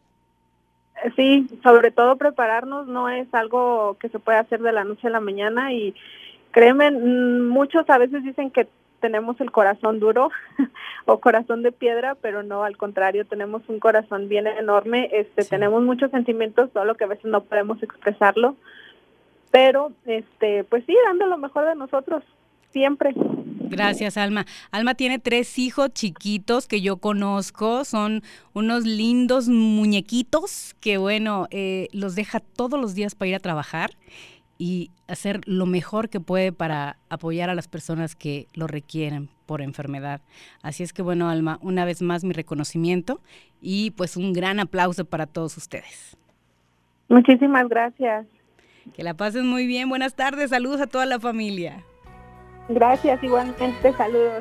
Sí, sobre todo prepararnos no es algo que se puede hacer de la noche a la mañana y créeme, muchos a veces dicen que tenemos el corazón duro o corazón de piedra, pero no, al contrario, tenemos un corazón bien enorme, este, sí. Tenemos muchos sentimientos, solo que a veces no podemos expresarlo, pero este, pues sí, dando lo mejor de nosotros, siempre. Gracias, Alma. Alma tiene tres hijos chiquitos que yo conozco, son unos lindos muñequitos que, bueno, eh, los deja todos los días para ir a trabajar y hacer lo mejor que puede para apoyar a las personas que lo requieren por enfermedad. Así es que bueno, Alma, una vez más mi reconocimiento y pues un gran aplauso para todos ustedes. Muchísimas gracias. Que la pasen muy bien. Buenas tardes, saludos a toda la familia. Gracias, igualmente, saludos.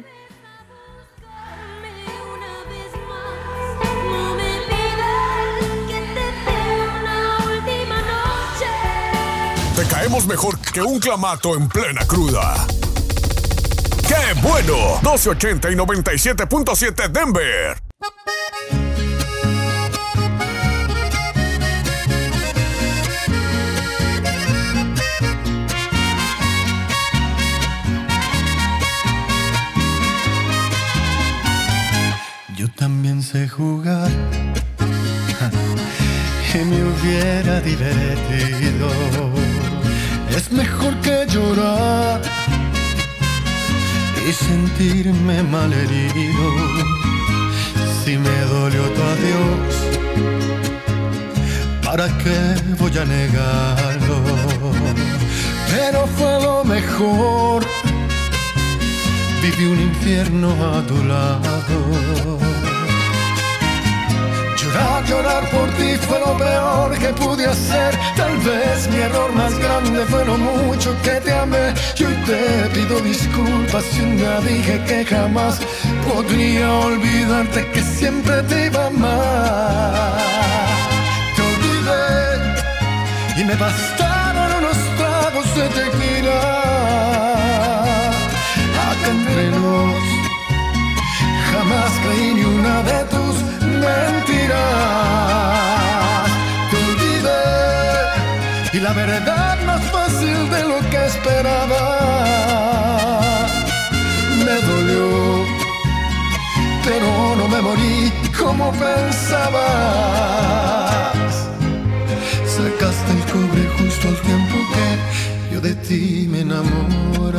Te caemos mejor que un clamato en plena cruda. ¡Qué bueno! doce ochenta y noventa y siete punto siete Denver. Yo también sé jugar y me hubiera divertido. Es mejor que llorar y sentirme malherido. Si me dolió tu adiós, ¿para qué voy a negarlo? Pero fue lo mejor. Viví un infierno a tu lado. Llorar, llorar por ti fue lo peor que pude hacer. Tal vez mi error más grande fue lo mucho que te amé. Y hoy te pido disculpas si un día dije que jamás podría olvidarte, que siempre te iba a amar. Te olvidé y me bastaron unos tragos de tequila. Acá entre nos jamás creí ni una de tus mentiras. Te olvidé la verdad más fácil de lo que esperaba. Me dolió, pero no me morí como pensabas. Sacaste el cobre justo al tiempo que yo de ti me enamoraba.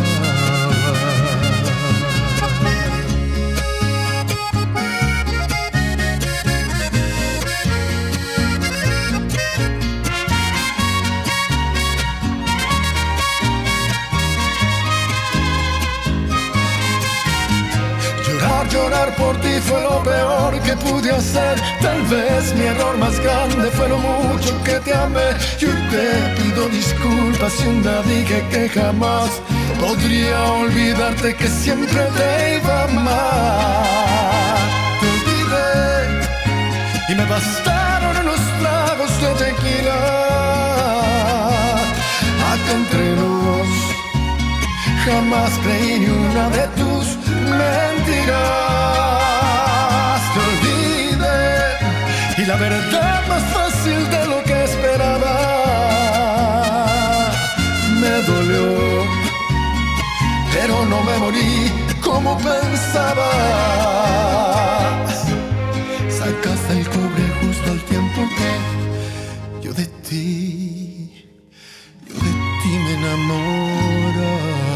Llorar por ti fue lo peor que pude hacer. Tal vez mi error más grande fue lo mucho que te amé. Yo te pido disculpas si un día dije que jamás podría olvidarte, que siempre te iba a amar. Te olvidé y me bastaron unos tragos de tequila. Acá entre nos jamás creí ni una de tus mentiras. Te olvidé y la verdad más fácil de lo que esperaba. Me dolió, pero no me morí como pensabas. Sacaste el cobre justo al tiempo que yo de ti, yo de ti me enamoraba.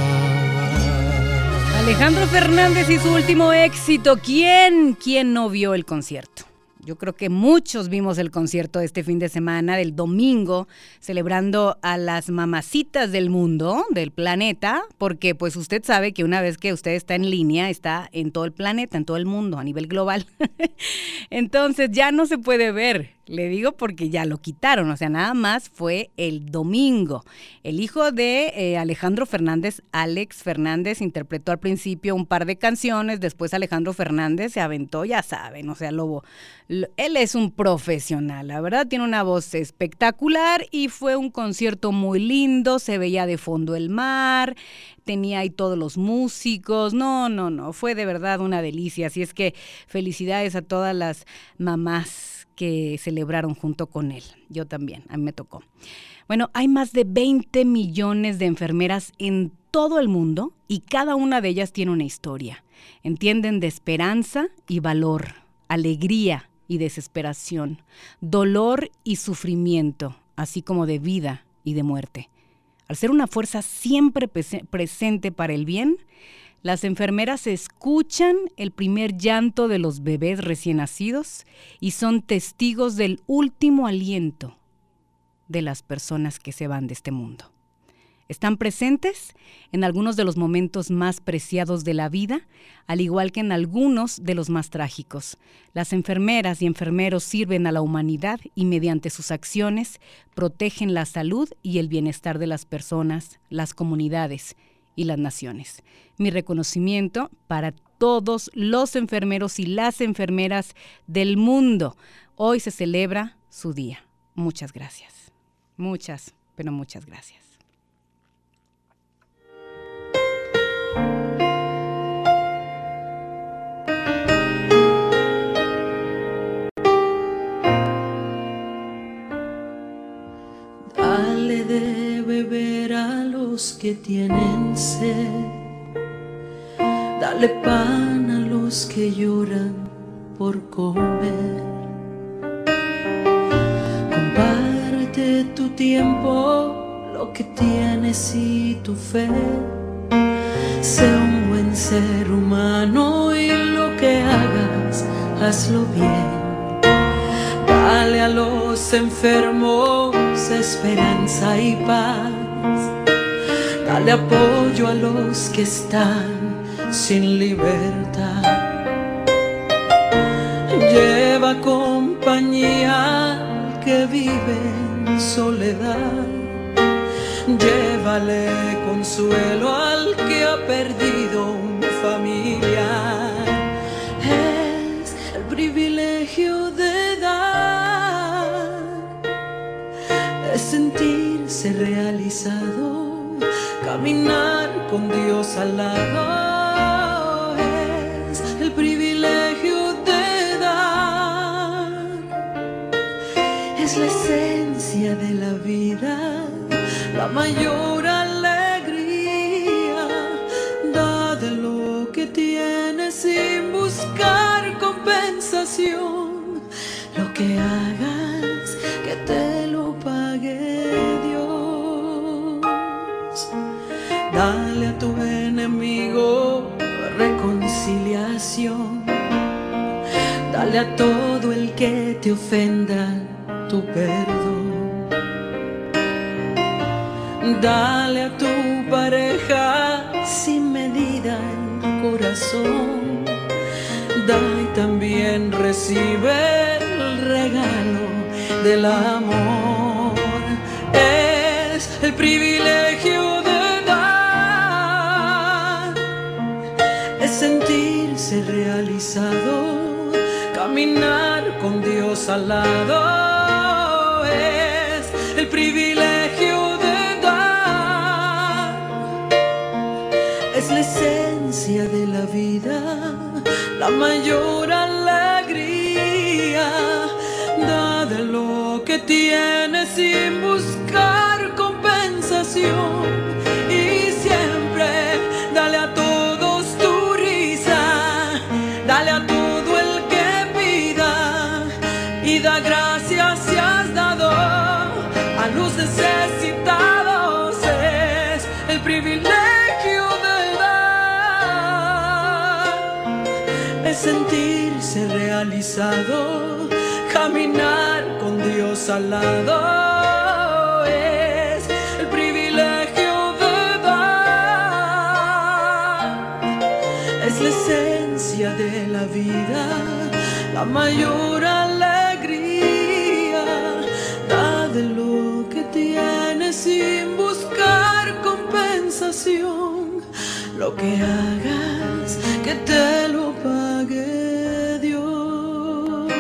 Alejandro Fernández y su último éxito. ¿Quién, quién no vio el concierto? Yo creo que muchos vimos el concierto de este fin de semana, del domingo, celebrando a las mamacitas del mundo, del planeta, porque pues usted sabe que una vez que usted está en línea, está en todo el planeta, en todo el mundo, a nivel global. Entonces ya no se puede ver. Le digo porque ya lo quitaron, o sea, nada más fue el domingo. El hijo de eh, Alejandro Fernández, Alex Fernández, interpretó al principio un par de canciones, después Alejandro Fernández se aventó, ya saben, o sea, Lobo, lo, él es un profesional, la verdad, tiene una voz espectacular y fue un concierto muy lindo, se veía de fondo el mar, tenía ahí todos los músicos, no, no, no, fue de verdad una delicia, así es que felicidades a todas las mamás que celebraron junto con él. Yo también, a mí me tocó. Bueno, hay más de veinte millones de enfermeras en todo el mundo y cada una de ellas tiene una historia. Entienden de esperanza y valor, alegría y desesperación, dolor y sufrimiento, así como de vida y de muerte. Al ser una fuerza siempre pres- presente para el bien, las enfermeras escuchan el primer llanto de los bebés recién nacidos y son testigos del último aliento de las personas que se van de este mundo. Están presentes en algunos de los momentos más preciados de la vida, al igual que en algunos de los más trágicos. Las enfermeras y enfermeros sirven a la humanidad y mediante sus acciones protegen la salud y el bienestar de las personas, las comunidades y las naciones. Mi reconocimiento para todos los enfermeros y las enfermeras del mundo. Hoy se celebra su día. Muchas gracias. Muchas, pero muchas gracias. Dale de beber a los que tienen sed, dale pan a los que lloran por comer. Comparte tu tiempo, lo que tienes y tu fe. Sé un buen ser humano y lo que hagas, hazlo bien. Dale a los enfermos esperanza y paz. Dale apoyo a los que están sin libertad. Lleva compañía al que vive en soledad. Llévale consuelo al que ha perdido un familiar. Es el privilegio de dar, es sentirse realizado, caminar con Dios al lado. Es el privilegio de dar, es la esencia de la vida. la mayor alegría. Da de lo que tienes sin buscar compensación. Lo que hagas, que te lo pague Dios. Dale a tu enemigo reconciliación. Dale a todo el que te ofenda tu perdón. Dale a tu pareja sin medida el corazón. Da y también recibe el regalo del amor. Es el privilegio de dar, es sentirse realizado, caminar con Dios al lado. Es el privilegio de dar, es la esencia de la vida, la mayor alegría. Da de lo que tienes sin buscar compensación. Y siempre dale a todos tu risa, dale a todo el que pida. Y da gracias si has dado a los necesitados. Es el privilegio de dar, es sentirse realizado, caminar con Dios al lado. Es el privilegio de dar, es la esencia de la vida, la mayor alegría. Da de lo que tienes sin buscar compensación. Lo que hagas, que te lo pague Dios.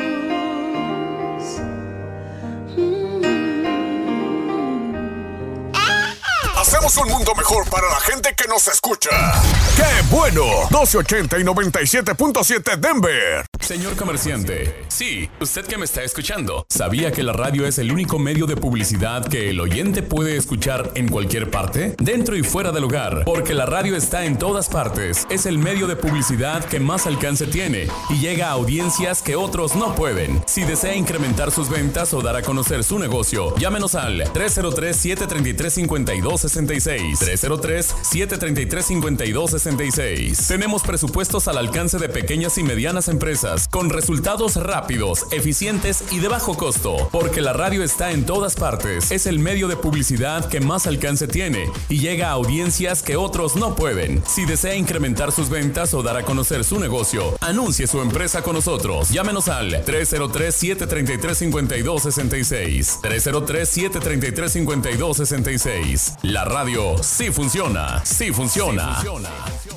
Hacemos un mundo mejor para la gente que nos escucha. ¡Qué bueno! doce ochenta y noventa y siete punto siete Denver. Señor comerciante, sí, usted que me está escuchando, ¿sabía que la radio es el único medio de publicidad que el oyente puede escuchar en cualquier parte? Dentro y fuera del hogar, porque la radio está en todas partes. Es el medio de publicidad que más alcance tiene y llega a audiencias que otros no pueden. Si desea incrementar sus ventas o dar a conocer su negocio, llámenos al tres cero tres, siete tres tres, cinco dos seis seis. tres cero tres, siete tres tres, cinco dos seis seis. Tenemos presupuestos al alcance de pequeñas y medianas empresas con resultados rápidos, eficientes y de bajo costo, porque la radio está en todas partes. Es el medio de publicidad que más alcance tiene y llega a audiencias que otros no pueden. Si desea incrementar sus ventas o dar a conocer su negocio, anuncie su empresa con nosotros. Llámenos al tres cero tres, siete tres tres, cinco dos seis seis. tres cero tres, siete tres tres, cinco dos seis seis. La radio sí funciona, sí funciona. Sí funciona.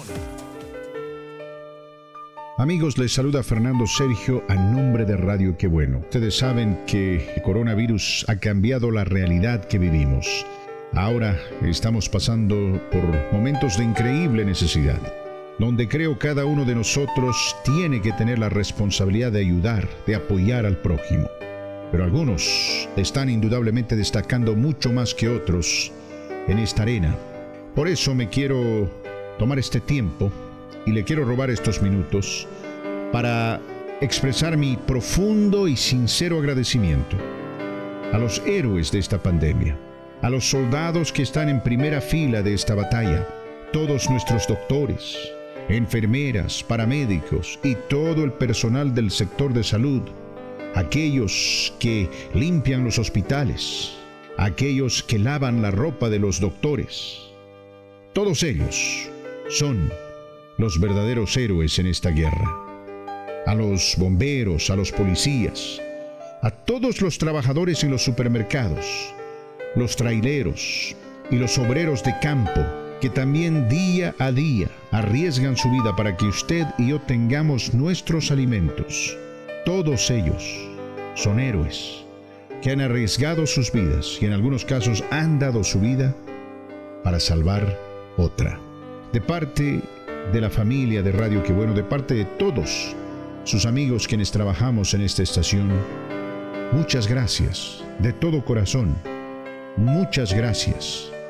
Amigos, les saluda Fernando Sergio a nombre de Radio Qué Bueno. Ustedes saben que el coronavirus ha cambiado la realidad que vivimos. Ahora estamos pasando por momentos de increíble necesidad, donde creo cada uno de nosotros tiene que tener la responsabilidad de ayudar, de apoyar al prójimo. Pero algunos están indudablemente destacando mucho más que otros en esta arena. Por eso me quiero tomar este tiempo y le quiero robar estos minutos para expresar mi profundo y sincero agradecimiento a los héroes de esta pandemia, a los soldados que están en primera fila de esta batalla, todos nuestros doctores, enfermeras, paramédicos y todo el personal del sector de salud, aquellos que limpian los hospitales, aquellos que lavan la ropa de los doctores. Todos ellos son los verdaderos héroes en esta guerra. A los bomberos, a los policías, a todos los trabajadores en los supermercados, los traileros y los obreros de campo que también día a día arriesgan su vida para que usted y yo tengamos nuestros alimentos. Todos ellos son héroes que han arriesgado sus vidas y en algunos casos han dado su vida para salvar otra. De parte de la familia de Radio Qué Bueno, de parte de todos sus amigos quienes trabajamos en esta estación, muchas gracias, de todo corazón, muchas gracias.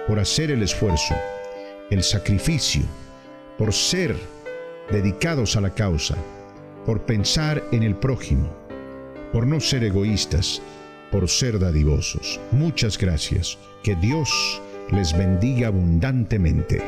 por hacer el esfuerzo, el sacrificio, por ser dedicados a la causa, por pensar en el prójimo, por no ser egoístas, por ser dadivosos. Muchas gracias. Que Dios les bendiga abundantemente.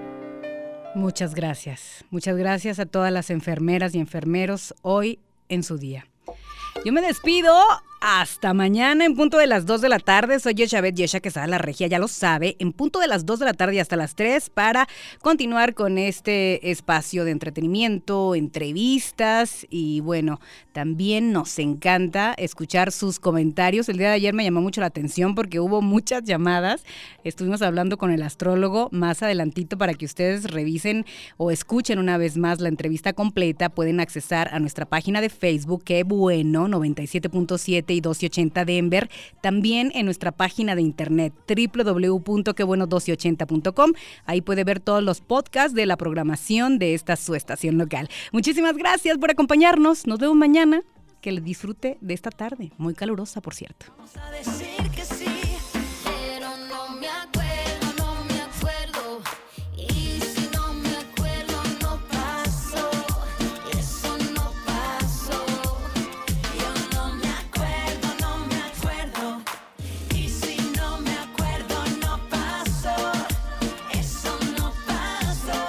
Muchas gracias. Muchas gracias a todas las enfermeras y enfermeros hoy en su día. Yo me despido hasta mañana en punto de las dos de la tarde. Soy Yeshabet Yesha Quesada La Regia, ya lo sabe, en punto de las dos de la tarde y hasta las tres para continuar con este espacio de entretenimiento, entrevistas y bueno, también nos encanta escuchar sus comentarios. El día de ayer me llamó mucho la atención porque hubo muchas llamadas. Estuvimos hablando con el astrólogo más adelantito para que ustedes revisen o escuchen una vez más la entrevista completa. Pueden accesar a nuestra página de Facebook, Qué Bueno, noventa y siete punto siete y doce ochenta Denver, también en nuestra página de internet doble u doble u doble u punto que bueno doce ochenta punto com. Ahí puede ver todos los podcasts de la programación de esta su estación local. Muchísimas gracias por acompañarnos. Nos vemos mañana. Que les disfrute de esta tarde, muy calurosa, por cierto. Vamos a decir que sí, pero no me acuerdo, no me acuerdo. Y si no me acuerdo, no pasó. Eso no pasó. Yo no me acuerdo, no me acuerdo. Y si no me acuerdo, no pasó. Eso no pasó.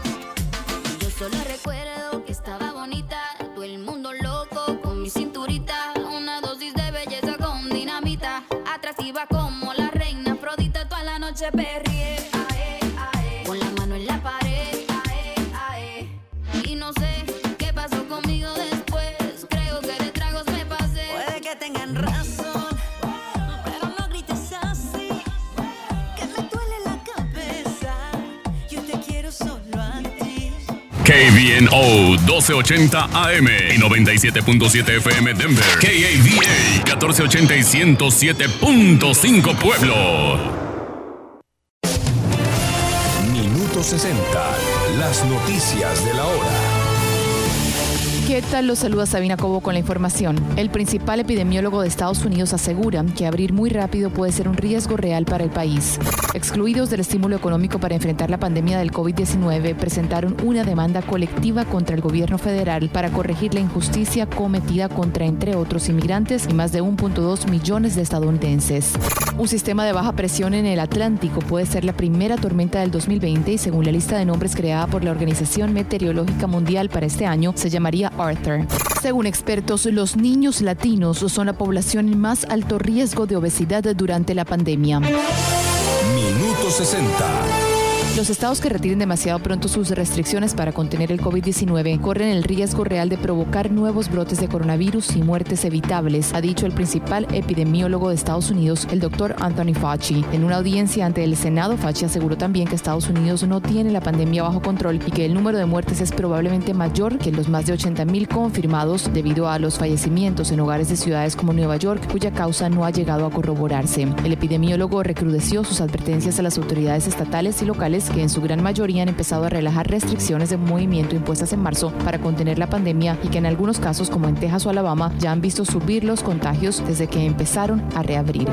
Yo solo recuerdo que estaba bonita, todo el mundo loco con mi cinturita, una dosis de belleza con dinamita, atractiva como la reina Afrodita, toda la noche perrié, ae, ae, con la mano en la pared, ae, ae, y no sé qué pasó conmigo después, creo que de tragos me pasé. Puede que tengan razón, pero no grites así, que me duele la cabeza, yo te quiero solo a ti. K B N O doce ochenta A M y noventa y siete punto siete F M Denver. K A V A catorce ochenta y ciento siete punto cinco Pueblo. Minuto sesenta. Las noticias de la hora. ¿Qué tal? Los saluda Sabina Cobo con la información. El principal epidemiólogo de Estados Unidos asegura que abrir muy rápido puede ser un riesgo real para el país. Excluidos del estímulo económico para enfrentar la pandemia del COVID diecinueve, presentaron una demanda colectiva contra el gobierno federal para corregir la injusticia cometida contra, entre otros, inmigrantes y más de uno punto dos millones de estadounidenses. Un sistema de baja presión en el Atlántico puede ser la primera tormenta del dos mil veinte y según la lista de nombres creada por la Organización Meteorológica Mundial para este año, se llamaría Arthur. Según expertos, los niños latinos son la población en más alto riesgo de obesidad durante la pandemia. Minuto sesenta. Los estados que retiren demasiado pronto sus restricciones para contener el COVID diecinueve corren el riesgo real de provocar nuevos brotes de coronavirus y muertes evitables, ha dicho el principal epidemiólogo de Estados Unidos, el doctor Anthony Fauci. En una audiencia ante el Senado, Fauci aseguró también que Estados Unidos no tiene la pandemia bajo control y que el número de muertes es probablemente mayor que los más de ochenta mil confirmados debido a los fallecimientos en hogares de ciudades como Nueva York, cuya causa no ha llegado a corroborarse. El epidemiólogo recrudeció sus advertencias a las autoridades estatales y locales que en su gran mayoría han empezado a relajar restricciones de movimiento impuestas en marzo para contener la pandemia y que en algunos casos, como en Texas o Alabama, ya han visto subir los contagios desde que empezaron a reabrir.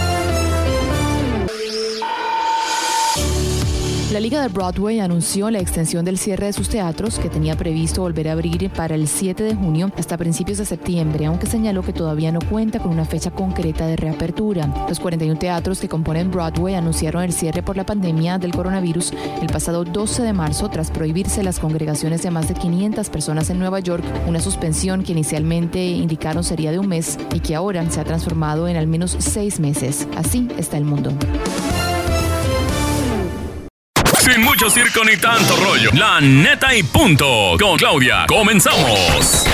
La Liga de Broadway anunció la extensión del cierre de sus teatros, que tenía previsto volver a abrir para el siete de junio hasta principios de septiembre, aunque señaló que todavía no cuenta con una fecha concreta de reapertura. Los cuarenta y uno teatros que componen Broadway anunciaron el cierre por la pandemia del coronavirus el pasado doce de marzo tras prohibirse las congregaciones de más de quinientas personas en Nueva York, una suspensión que inicialmente indicaron sería de un mes y que ahora se ha transformado en al menos seis meses. Así está el mundo. Sin mucho circo ni tanto rollo. La neta y punto. Con Claudia. Comenzamos.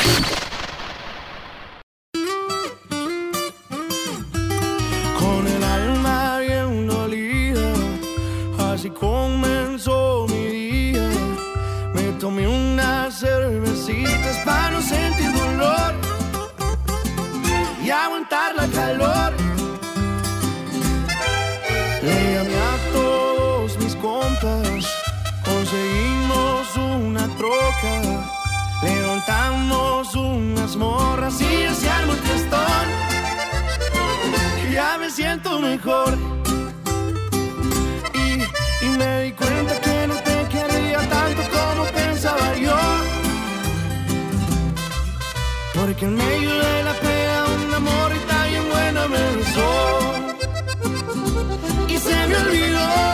Con el alma bien dolida, así comenzó mi día. Me tomé unas cervecitas para no sentir dolor y aguantar la calor. Le llamé a todos mis compas, conseguimos una troca, levantamos unas morras y se armó el fiestón. Ya me siento mejor y y me di cuenta que no te quería tanto como pensaba yo. Porque en medio de la pena un amor y tan bien buena me besó y se me olvidó